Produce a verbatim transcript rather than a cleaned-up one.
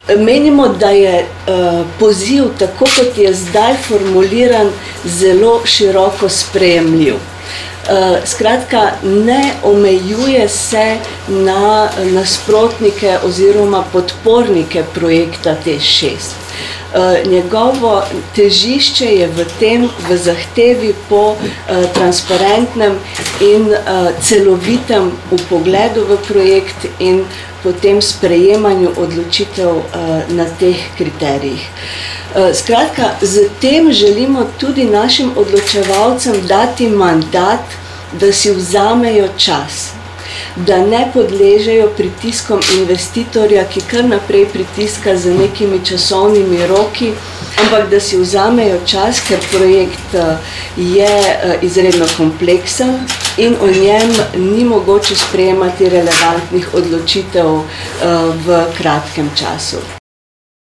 Menimo, da je uh, poziv, tako kot je zdaj formuliran, zelo široko sprejemljiv. Uh, skratka, ne omejuje se na nasprotnike oziroma podpornike projekta T E Š šest. Uh, njegovo težišče je v tem, v zahtevi po uh, transparentnem in uh, celovitem vpogledu v projekt in potem sprejemanju odločitev uh, na teh kriterijih. Uh, skratka, z tem želimo tudi našim odločevalcem dati mandat, da si vzamejo čas, da ne podležejo pritiskom investitorja, ki kar naprej pritiska z nekimi časovnimi roki, ampak da si vzamejo čas, ker projekt je izredno kompleksen in o njem ni mogoče sprejemati relevantnih odločitev v kratkem času.